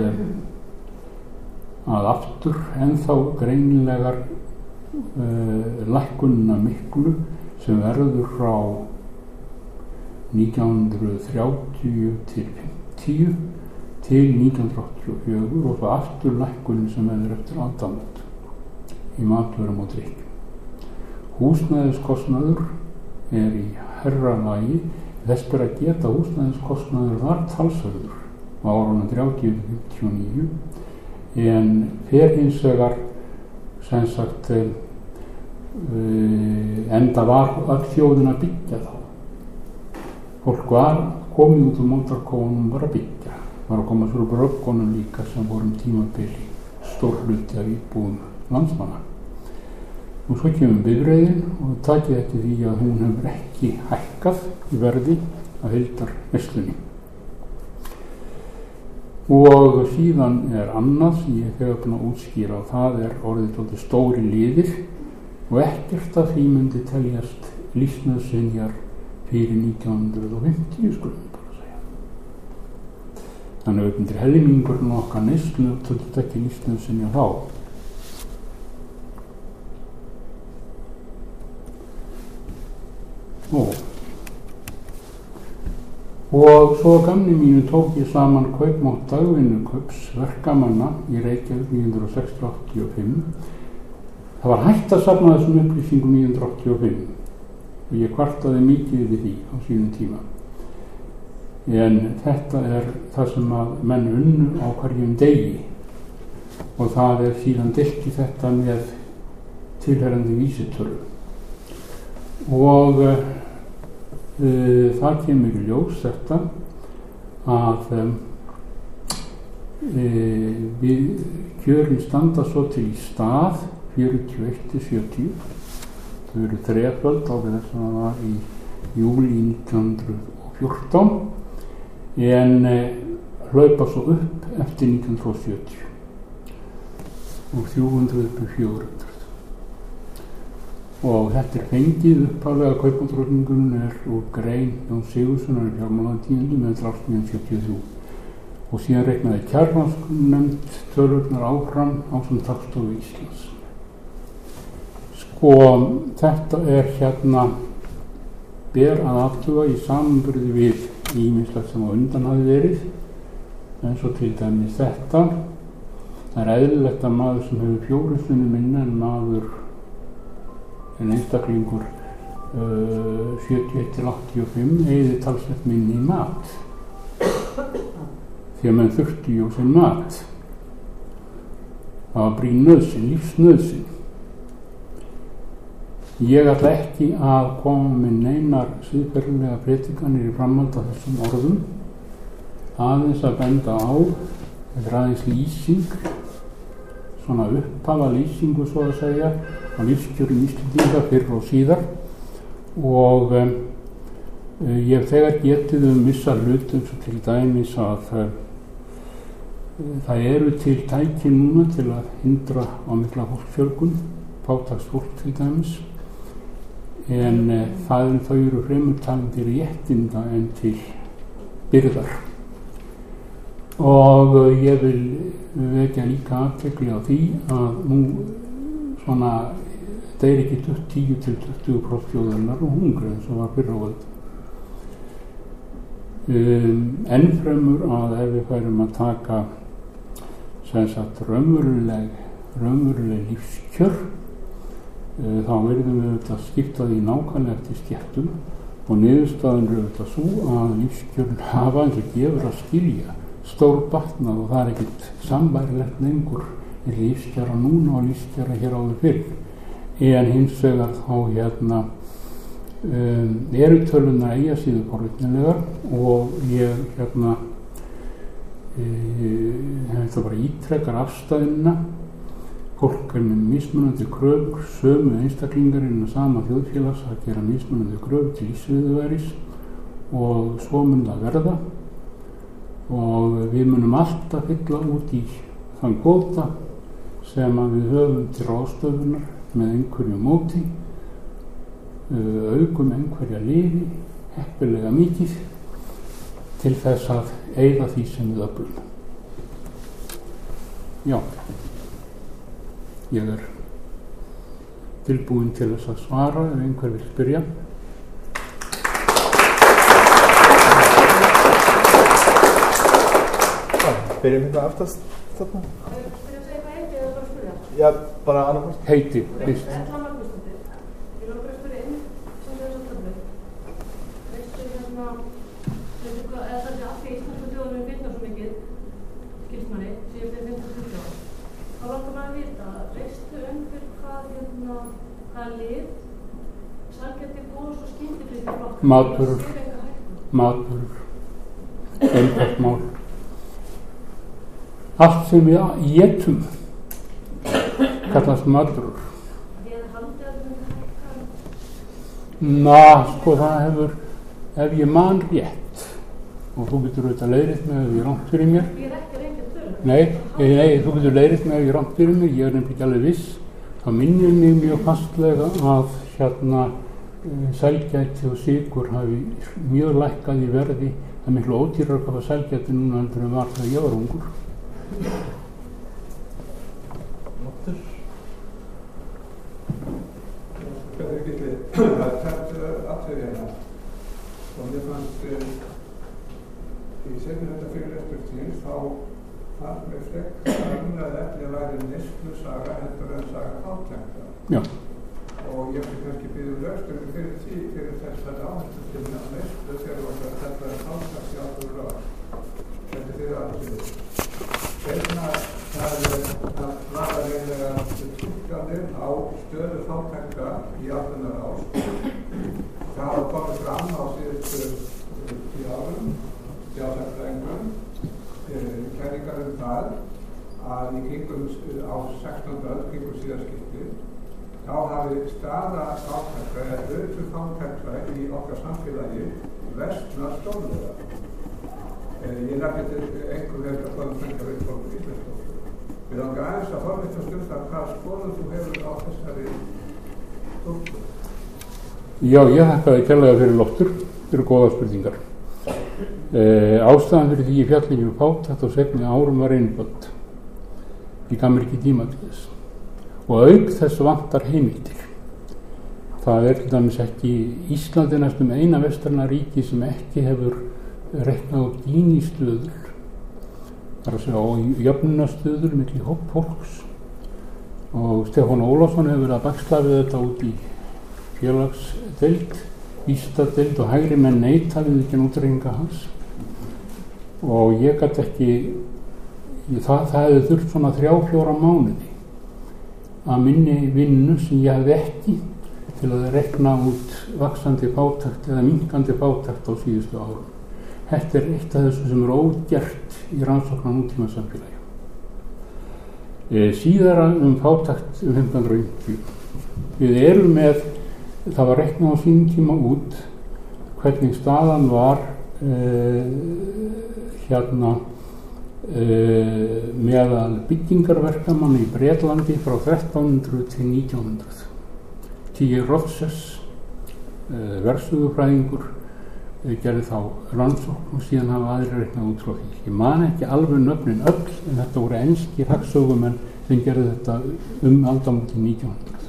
að aftur ennþá greinilegar uh, lækkunina miklu sem verður frá nítján hundruð þrjátíu til fimmtíu til nítján hundruð áttatíu og fjögur og svo aftur lækkunin sem verður eftir aldamót í matvörum og drykkjum. Húsnæðiskostnaður er í herra lagi. Þess ber að geta húsnæðiskostnaður var talsverður á árunum þrjátíu til fimmtíu og níu en fer hins vegar sem sagt uh, enda var öll þjóðin að byggja þá. Fólk var komið út úr mótorkónum var að byggja, var að koma svo bröggunum líka sem vorum tímabili stór hluti af íbúum landsmanna. Og svo kemur bifreiðin og takið eftir því að hún hefur ekki hækkað í verði að heildar verslunni. Og síðan er annað sem ég hef búin að útskýra og það er orðið svolítið stóri liðir og ekkert af því myndi teljast lífsnauðsynjar fyrir nítján hundruð fimmtíu skulum við bara segja. Þannig að undir helmingurinn okkar neyslu töldu ekki lífsnauðsynjar þá. Og, og svo að gamni mínu tók ég saman kaupmátt dagvinnukaups verkamanna í Reykjavík nítján hundruð sextíu og áttatíu og fimm. Það var hægt að safna þessum upplýsingum nítján hundruð áttatíu og fimm og ég kvartaði mikið við því á sínum tíma. En þetta er það sem að menn unnu á hverjum degi og það er síðan deilt í þetta með tilherrandi vísitölu. Og uh, uh, það kemur í ljós þetta að um, uh, við kjörin standa svo til í stað fjörutíu og eitt til sjötíu. Þau eru þreföld á þess að það var í júlí nítján hundruð og fjórtán en uh, hlaupa svo upp eftir nítján hundruð og sjötíu og þrjú hundruð upp í fjögur hundruð. Og þetta er fengið upphaflega kaupmáttaraukningunum er úr grein Jón Sigurðssonar í Fjármálatíðindum með dráttsmíðan sjötíu og þrjú og síðan reiknaði Kjarnansnefnd tölurnar áfram ásamt Hagstofu Íslands. Sko þetta er hérna ber að athuga í samanburði við ýmislegt sem á undan hafi verið eins og til dæmis þetta. Það er eðlilegt að maður sem hefur fjórum sinnum minna en maður en einstaklingur uh, sjötíu og eitt til áttatíu og fimm eyðir talsvert minni í mat því að menn þurfti á sinn mat. Það var brýn nauðsyn, lífsnauðsyn. Ég ætla ekki að koma með neinar siðferðilega predikanir í framhaldi af þessum orðum, aðeins að benda á þetta er aðeins lýsing, svona upphafa lýsingu svo að segja á lífskjörum Íslendinga fyrr og síðar og um, ég hef þegar getið um vissa hlutum svo til dæmis að uh, það eru til tæki núna til að hindra á mikla fólksfjölgun, fátæks fólk til dæmis en uh, það er þau eru fremur talin til réttinda en til byrðar og ég vil vekja líka athygli á því að nú svona deyr ekki tíu til tuttugu prósent þjóðarinnar og hungri eins og var fyrr á öld. Um, ennfremur að ef við færum að taka sem sagt raunveruleg raunveruleg lífskjör uh, þá verðum við auðvitað skipta því nákvæmlega eftir stéttum og niðurstaðan er auðvitað svo að lífskjörin hafa eins og gefur að skilja stór batnað og það er ekkert sambærilegt lengur í lífskjara núna og lífskjara hér áður fyrir en hins vegar þá hérna um, eru tölunar eiga síðu forvitnilegar og ég hérna hef þetta bara ítrekkar afstæðina fólk er með mismunandi kröfur sömu einstaklingar innan sama þjóðfélags að gera mismunandi kröfur til lífsviðurværis og svo mun það verða og við munum alltaf fylla út í þann kvóta sem að við höfum til ráðstöfunar með einhverju móti uh, aukum einhverja liði heppilega mikið til þess að eyða því sem við öflum. Já, ég er tilbúin til þess að svara ef einhver vil spyrja. Byrjum hérna aftast þarna. Byrja að segja hvað heiti eða bara spyrja? Já, bara annarkvæmst. Heiti, fyrst. Erla Magnúsdóttir. Ég lókar að spyrja inn sem þess að töflu. Veistu hérna, veistu hvað, eða það sé allir íslensku þjóðunum finna svo mikið, skilst manni, síðan þeir finnst að tuttugu ára. Þá langar maður að vita, veistu undir hvað hérna, hvað lið, sælgæti, góðs og skyndibreytir flokk? Matvörur. Matvörur. Einfalt mál. Allt sem við étum kallast matvörur. Ég haldi að það myndi hækka. Na, sko það hefur, ef ég man rétt, og þú getur auðvitað leiðrétt með ef ég rangt fyrir mér. Ég er ekki reynd að tölu. Nei, nei, nei, þú getur leiðrétt með ef ég rangt fyrir mér, ég er nefnilega ekki alveg viss. Það minnir mig mjög fastlega að hérna sælgæti og sykur hafi mjög lækkað í verði. Það er miklu ódýrara að kaupa sælgæti núna heldur en var þegar ég var ungur. Nóttur. Það er ekki lið. Það er tætt allir hérna. Og mér fannst í seinni þetta fyrirlesturtíðins þá fannst mér frekk að umræða efni að væri neyslusaga heldur en saga fátækta. Já. Og ég vil kannski biðja um röstunum fyrir því, fyrir þessari áherslu til að neyslu þegar við varum að tella um fátækt í áður og þetta er fyrir aðeins. Þeirna það er að laga reyðlega túlkanir á stöðu fátækta í almennar ást. Það hafa komið fram á síðustu tíu árum, þjóðsækfræðingum, kenningar um það að í kringum á sextándu öld, kringum síðaskipti, þá hafi staða fátækta eða hlutur fátækta í okkar samfélagi versnað stórlega. Ég nefndi til einhver veit að hvað fengja veit fólk í Íslandsdóttur. Við langar aðeins að forvitnast um það hvað skoðun þú hefur á þessari túlkun. Já, ég þakkaði kærlega fyrir Loftur, fyrir góða spurningar. E, ástæðan fyrir því ég fjalli um fátækt og seinni árum var einföld. Ég gaf mér ekki tíma til þess. Og auk þess vantar heimildir. Það er til dæmis ekki Íslandi næstum eina vestræna ríki sem ekki hefur reiknað út Gini-stöður, þar að segja á jöfnunarstöður milli hóp fólks og Stefán Ólafsson hefur verið að baksla við þetta út í félagsdeild, vísindadeild og hægri menn neita við ekki útreikninga hans og ég gat ekki ég, það, það hefði þurft svona þrjá fjóra mánuði að minni vinnu sem ég hefði ekki til að reikna út vaxandi fátækt eða minnkandi fátækt á síðustu árum. Þetta er eitt af þessu sem er ógert í rannsóknar nútíma samfélagi. E, síðara um fátækt um fimmtán hundruð fimmtíu. Við erum með, það var reiknað á sínum tíma út hvernig staðan var e, hérna e, meðal byggingarverkamanna í Bretlandi frá þrettán hundruð til nítján hundruð. T. Rothschild, e, verðsögufræðingur, gerði þá rannsókn og síðan hafa aðrir reiknað út frá því. Ég man ekki alveg nöfnin öll, en þetta voru enskir hagsögumenn sem gerði þetta um aldamótin nítján hundruð.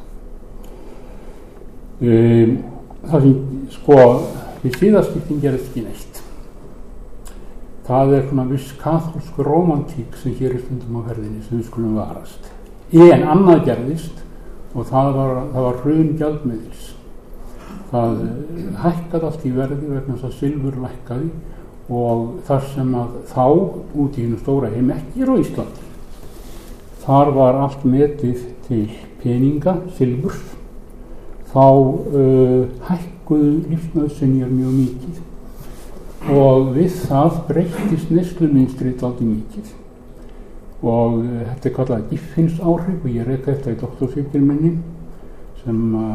Um, það sem, sko, við síðaskiptin gerðist ekki neitt. Það er svona viss kaþólsk rómantík sem hér er stundum á ferðinni sem við skulum varast. En annað gerðist og það var, það var hrun gjaldmiðils. Það hækkaði allt í verði vegna þess að silfur lækkaði og þar sem að þá út í hinu stóra heim, ekki hér á Íslandi, þar var allt metið til peninga, silfurs, þá uh, hækkuðu lífsnauðsynjar mjög mikið og við það breyttist neyslumynstrið dálítið mikið og uh, þetta er kallað Diffins-áhrif og ég reka þetta í doktorsritgerð minni sem uh,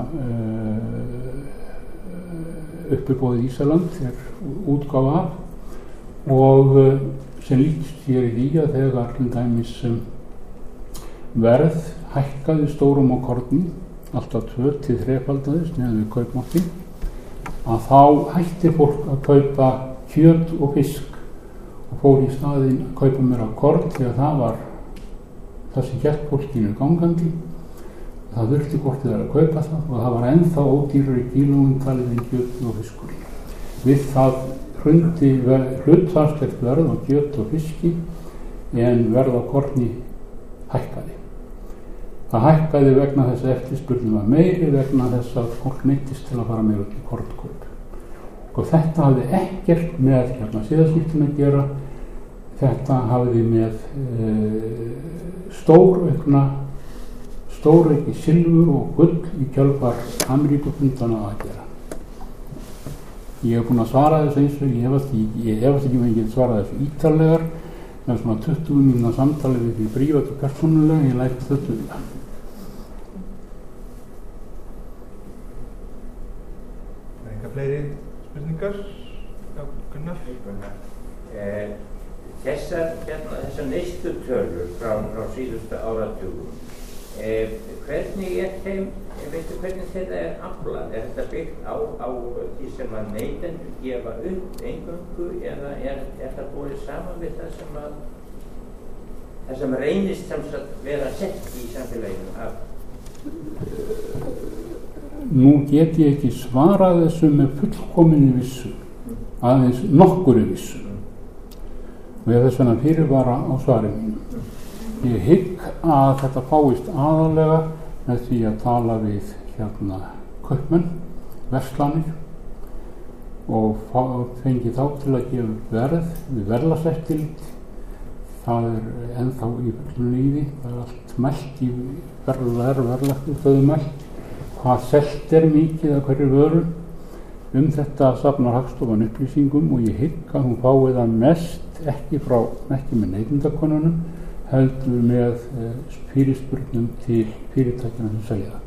uppibóðið Ísaland er útgáfa af og uh, sem líkst hér í því að þegar til dæmis um, verð hækkaði stórum á korni alltaf tvö til þrefaldaðist neðan við kaupmátti að þá hættir fólk að kaupa kjöt og fisk og fór í staðinn að kaupa meira korn því að það var það sem hélt fólkinu gangandi. Það þurfti hvort þið að kaupa það og það var ennþá ódýrari í kílóum talið en kjöt og fiskur. Við það hrundi hlutfallslegt verð á kjöt og fiski en verð á korni hækkaði. Það hækkaði vegna þess að eftirspurnin var meiri vegna þess að fólk neyddist til að fara meira til kornkaup. Og þetta hafði ekkert með hérna síðaskiptin að gera. Þetta hafði með e, stóraukna stórauki silfur og gull í kjölfar Ameríkufundana að gera. Ég hef búin að svara þessu eins og ég hefast ekki, ég hefast ekki með að geta svarað þessu ítarlegar með svona tuttugu mínútna samtali við því prívat og persónulega, ég læt þetta um það. Enga fleiri spurningar? Já, Gunnar? Eh, þessar, hérna, þessar neystu tölur frá, frá síðustu áratugum, eh, hvernig er þeim, veistu hvernig þetta er aflað? Er þetta byggt á, á því sem að neytendur gefa upp eingöngu eða er, er það búið saman við það sem að það sem reynist sem að vera sett í samfélaginu af? Nú get ég ekki svarað þessu með fullkominni vissu, aðeins nokkuri vissu. Og ég þess vegna fyrirvara á svarið mínu. Ég hygg að þetta fáist aðalega með því að tala við hérna kaupmenn, verslanir og fengi þá til að gefa verð við verðlagseftirlit. Það er ennþá í fullum lífi, það er allt mælt í verðlagseftirlit mælt. Hvað selt er mikið af hverju vöru. Um þetta safnar Hagstofan upplýsingum og ég hygg að hún fái það mest ekki frá, ekki með neytendakonunum, heldur með eh, fyrirspurnum til fyrirtækjana sem selja það.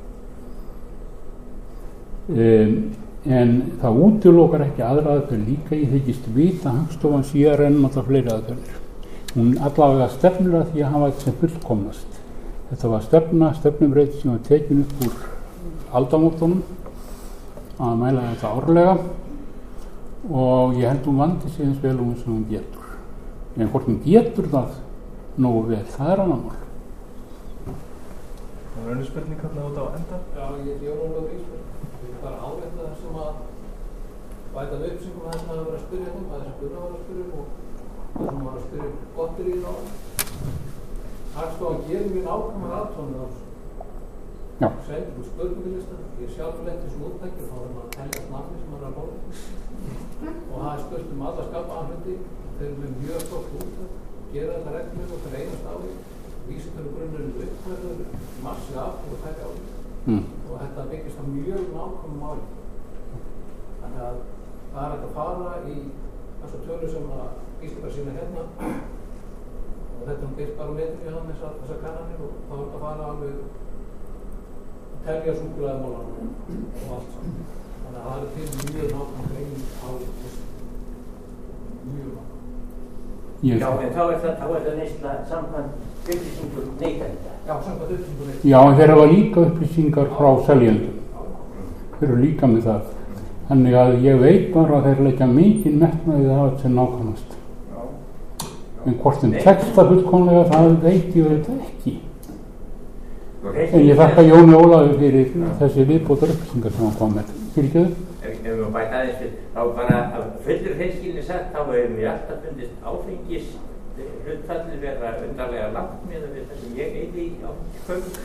Um, en það útilokar ekki aðra aðferð líka, ég þykist vita að Hagstofan síðar enn alltaf fleiri aðferðir. Hún allavega stefnir að því að hafa þetta sem fullkomnast. Þetta var stefna, stefnumbreyting sem var tekin upp úr aldamótunum að mæla þetta árlega og ég held hún vandi sig eins vel um eins og hún getur. En hvort hún getur það nógu vel, það er annar mál. Það var önnur spurning hérna út á enda. Já, ég er Jón Ólafur Ísberg. Ég vil bara árétta það sem að bæta með uppsýngum að það sem að vera að spyrja þeim, að þess að Gunnar var að spyrja og það sem var að spyrja gottir í þá. Hagstofan gerir mjög nákvæmar athuganir á þessu. Já. Sendur úr spurningalistan, ég sjálfur lenti sem úttækir og þá er maður að telja nafni sem maður er að bóla. Og það er spurt um alla skapaðan hluti, þeir eru með mjög gott úttæk, gera þetta reglum og fyrir einast ári, vísindalugrunnurinn uppfærður, massi af og tækja á því. Mm. Og þetta byggist á mjög nákvæmum máli. Þannig að það er hægt að fara í þessu tölu sem að Íslandar sína hérna og þetta er byrst bara á netinu hjá hann þessar kannanir og þá er þetta að fara alveg telja súkkulaðimólan og allt saman. Þannig að það er til mjög nákvæm greining á þessu. Mjög nákvæm. Já, en þá er það, þá er það neysla samkvæmt upplýsingur neytenda. Já, samkvæmt upplýsingur neytenda. Já, en þeir hafa líka upplýsingar frá seljendum. Þeir eru líka með það. Þannig að ég veit bara að þeir leggja mikinn metnaði að hafa þetta nákvæmast. En hvort þeim tekst það fullkomlega, það veit ég auðvitað ekki. En ég þakka Jóni Ólafi fyrir þessi viðbótar upplýsingar sem hann kom með. Fyrirgefðu? Ef við má bæta aðeins við, þá bara að fullur hreinskilni sagt, þá hefur mér alltaf fundist áfengis hlutfallið vera undarlega langt með það sem ég eyði í áfengiskaupum.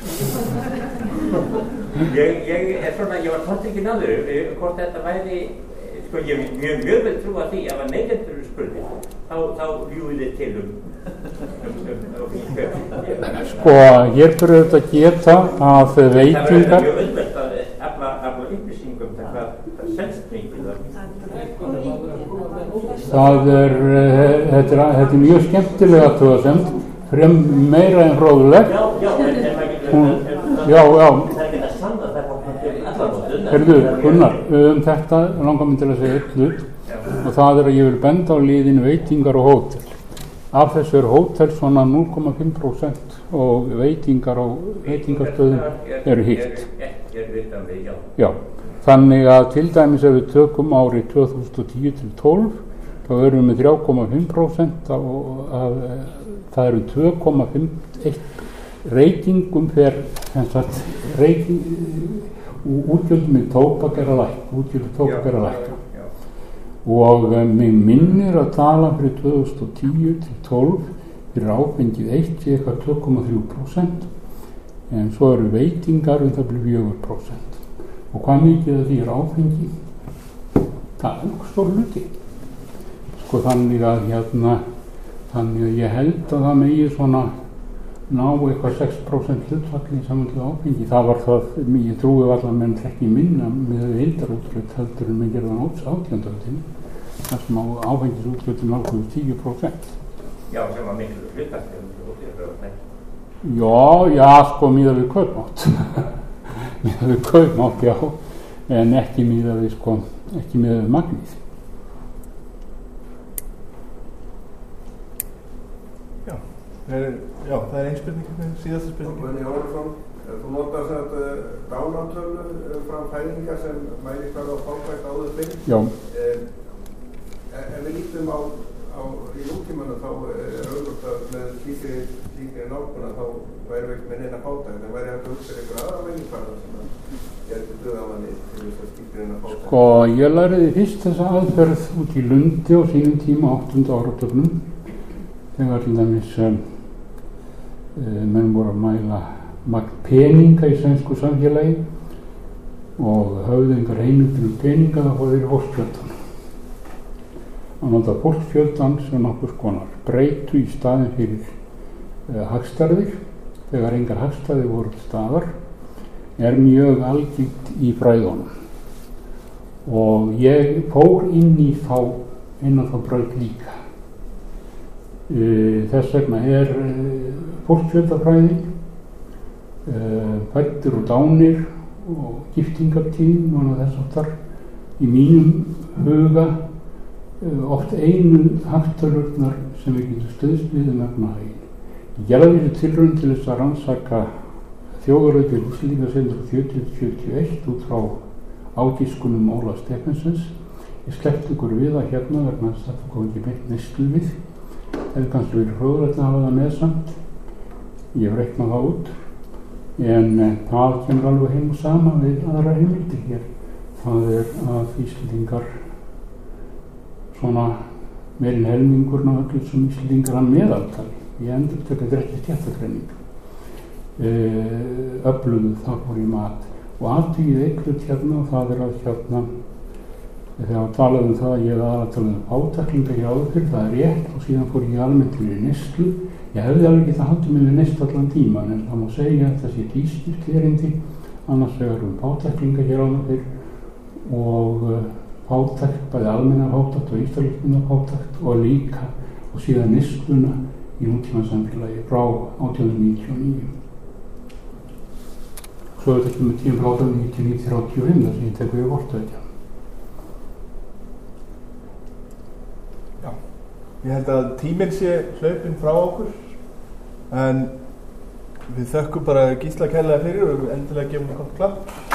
ég, ég er svona, ég var tótt ekki náður, hvort þetta væri, sko ég mjög mjög vel trúa því að að neytendur spurði, þá, þá ljúið þið til um, um, um áfengiskaupum. Sko, ég fyrir auðvitað að geta að veitingar... Það verður mjög auðvelt að afla, afla upplýsingum það hvað það selst mikið það. Það er, þetta er, þetta er mjög skemmtilega athugasemd, frem meira en fróðuleg. Já, já, en það getur... Já, já. Það er að sanna það hvað fyrir allarmótun. Herðu, Gunnar, um þetta langar mig til að segja eitt hlut og það er að ég vil benda á liðinu veitingar og hótel. Af þessu er hótel svona núll komma fimm prósent og veitingar og veitingarstöðum eru hitt. Ég er vitan við, já. Já, þannig að til dæmis ef við tökum árið tvö þúsund og tíu til tólf þá erum við með þrjú komma fimm prósent og að, það eru tvö komma fimmtíu og eitt reykingum fer reyking útgjöldum í tóbak er að lækka útgjöldum tóbak er að lækka og mig minnir að tala fyrir tvö þúsund og tíu til tólf fyrir áfengið eitt í eitthvað tvö komma þrjú prósent en svo eru veitingar um það blir fjögur prósent og hvað mikið af því er áfengi það er nokkuð stór hluti sko þannig að hérna þannig að ég held að það megi svona ná eitthvað sex prósent hlutfalli samanlega áfengi það var það, ég trúi allar menn ekki minna með heildarútgjöld heldur en með gerðan átjánduöldinni þar sem á áfengisútgjöldin nálguðu tíu prósent. Já, sem var miklu hlutfalli Já, já, sko miðað við kaupmátt miðað við kaupmátt, já en ekki miðað við sko ekki miðað við magnið. Já, er, já, það er einn spurning, síðasta spurning. Guðni Jónsson, þú notar þess að dánartölu frá fæðingar sem mæli hvað á fátækt áður fyrir. Já. Ef við lítum á, á í nútímanu þá er auðvitað að með slíkri, slíkri nálguna þá væri við ekki með neina fátækt, en væri hægt að hugsa einhver aðra mælikvarða sem að gerði döðamanni til þess að slíkri neina fátækt. Sko, ég læriði fyrst þessa aðferð út í Lundi á sínum tíma áttunda áratögnum þegar til dæmis um, menn voru að mæla magn peninga í svensku samfélagi og höfðu engar heimildir um peninga þá fóðu þeir fólksfjöldan. Að nota fólksfjöldan sem nokkuð konar breytu í staðin fyrir uh, hagstærðir þegar engar hagstærðir voru til staðar er mjög algengt í fræðunum og ég fór inn í þá inn á þá braut líka. Uh, þess vegna er uh, fólksfjöldafræði, uh, fæddir og dánir og giftingartíðin og þess aftar í mínum huga uh, oft einu hagtölurnar sem við getum stuðst við um efnahaginn. Ég gerði þessu tilraun til þess að rannsaka þjóðarauðgjörð Íslendingasetur fjörutíu til fjörutíu og eitt út frá ágiskunum Óla Stephensens. Ég sleppti ykkur við það hérna vegna þess að það kom ekki beint neyslu við. Það er kannski verið hróðlegt að hafa það með samt. Ég hef reiknað það út. En eh, það kemur alveg heim og sama við aðra heimildir hér. Það er að Íslendingar svona meirinn helmingurna öllu sem Íslendingar að meðaltali. Ég endur þetta er ekki stjættagreining. Uh, öfluðu það fór í mat og aðtugið eitthvað hérna og það er að hérna þegar talaði um það að ég var að tala um fátæklinga hjá áður, það er rétt og síðan fór ég almennt fyrir neyslu. Ég hefði alveg ekki það haldið mig við neyslu allan tíman en það má segja að það sé tvískipt erindi annars vegar um fátæklinga hér áður fyrir og uh, fátækt, bæði almenna fátækt og einstaklinga fátækt og líka og síðan neysluna í nútíma samfélagi frá átján hundruð níutíu og níu. Svo er þetta ekki með tíum frá átján hundruð níutíu og níu til þrjátíu og fimm þar sem ég tekur við vortveitja. Já, ég held að tíminn sé hlaupinn frá okkur en við þökkum bara Gísla kærlega fyrir og endilega gefum við gott klapp.